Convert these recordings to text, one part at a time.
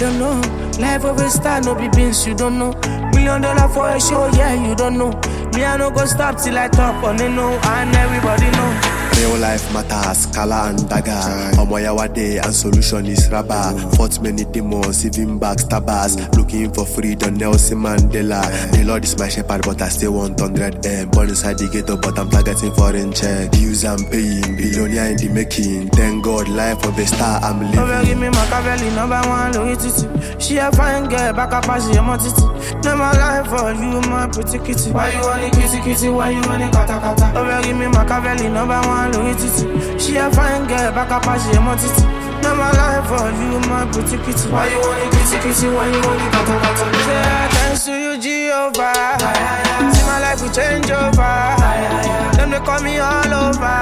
don't know. Life of a star, no be beans, you don't know. $1,000,000 for a show, yeah, you don't know. Me, I no go stop till I top on the know, and everybody know. Real life matters, Kala and Dagger. Omoyawade and solution is rubber. Fought many demons, even backstabbers. Looking for freedom, Nelson Mandela. The Lord is my shepherd, but I still want 100M. Born inside the ghetto, but I'm targeting foreign check. Dues I'm paying, billionaire in the making. Thank God, life of a star I'm living. Over give me Machiavelli, #1, Louis Titi. She a fine girl, back up as she a titi. No my life for you, my pretty kitty. Why you want it kitty kitty? Why you want it kata kata? Over give me Machiavelli, #1, Louis Titi. She a fine girl, back up as she a titi. No my life for you, my pretty kitty. Why you want it kitty kitty? Why you want it kata kata? Say thanks to you, Jehovah. See my life will change over. Them they call me all over.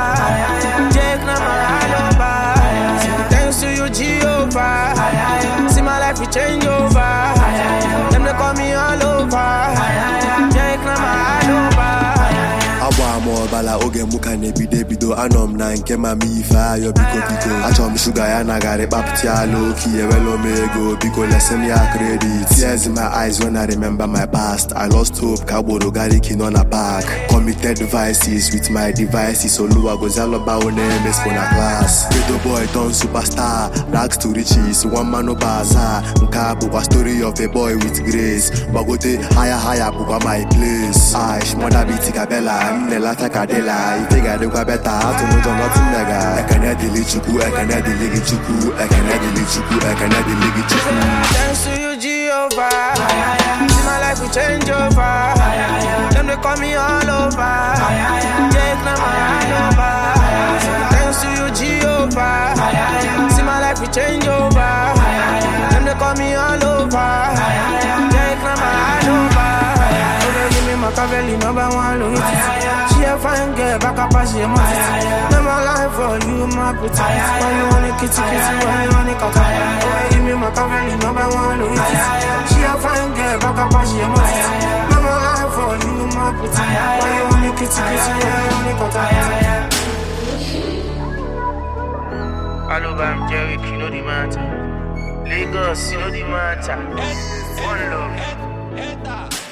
Jake na my all over. Thanks to you, Jehovah. See my life will change over. Them they call me all over. Jake na my all over. Awa mo bala oge muka nebi debido anom na nke mami ifa yo biko biko achom sugar ya nagare baptia low key ewelo mego biko lesson ya credit tears in my eyes when I remember my past. I lost hope kaboro gari kino na park committed devices with my devices oluwa gozalo ba one ms for na class ghetto boy turn superstar rags to riches one man no bazaar nka bukwa story of a boy with grace bagote higher bukwa my place aish mother bitika bella Nelata Kadela, Itiga de Quabeta, to know nothing nega. I can add the Lichuku, I can add the Ligichuku, I can add the Lichuku, I can add the Ligichuku. Thanks to you, Jehovah. See my life will change over. Them they call me all over. Jake na my all over. Thanks to you, Jehovah. See my life will change over. Them they call me all over. Jake na my all over. Give me Machiavelli, #1, Louis Titi. She a fine girl, back up as she a titi. No my life for you, my pretty. Why you want it kitty kitty? Why you want it kaka? Give me Machiavelli, #1, Louis Titi. She a fine girl, back up as she a titi. No my life for you, my pretty. Why you want it kitty kitty? Why you want it kaka? Hello, I'm Jerry, you know the matter. Lagos, you know the matter. One love.